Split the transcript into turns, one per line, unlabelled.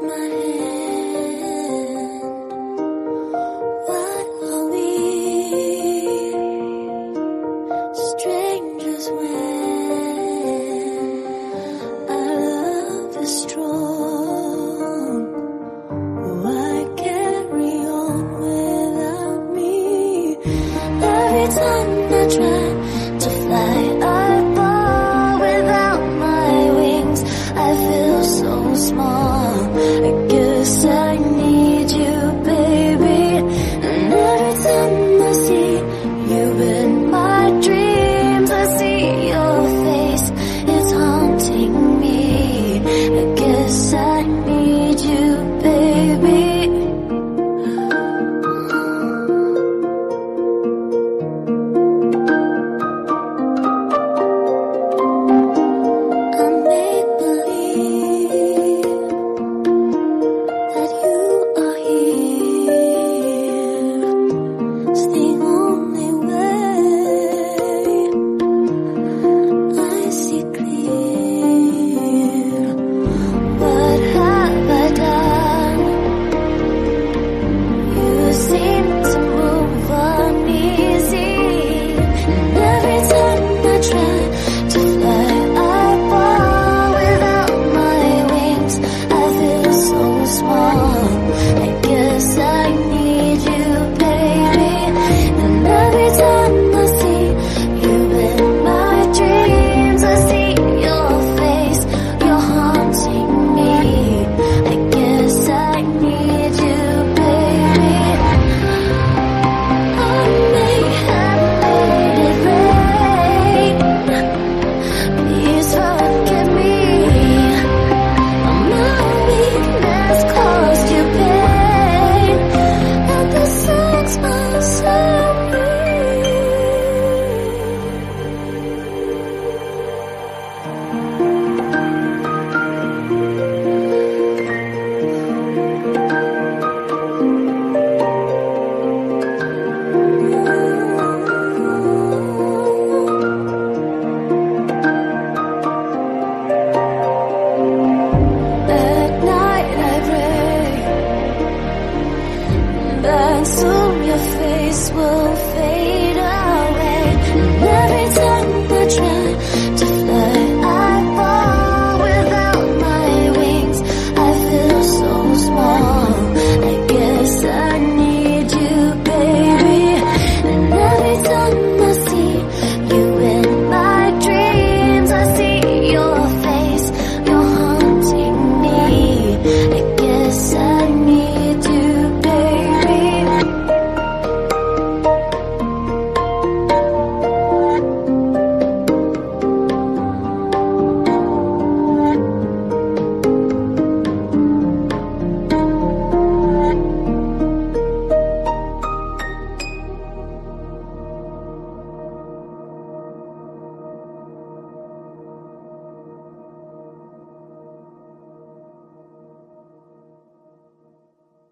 my hand. What are we? Strangers when our love is strong. Why carry on without me? Every time I try to fly, I fall without my wings. I feel so small. I guess I need you, baby. And every time I see you in my dreams, I see your face. It's haunting me. I guess I need you, baby. I make believe that you are here. It's the only way I see clear. What have I done? You seem to move uneasy. And every time I try to fly, I fall without my wings. I feel so small. I guess I need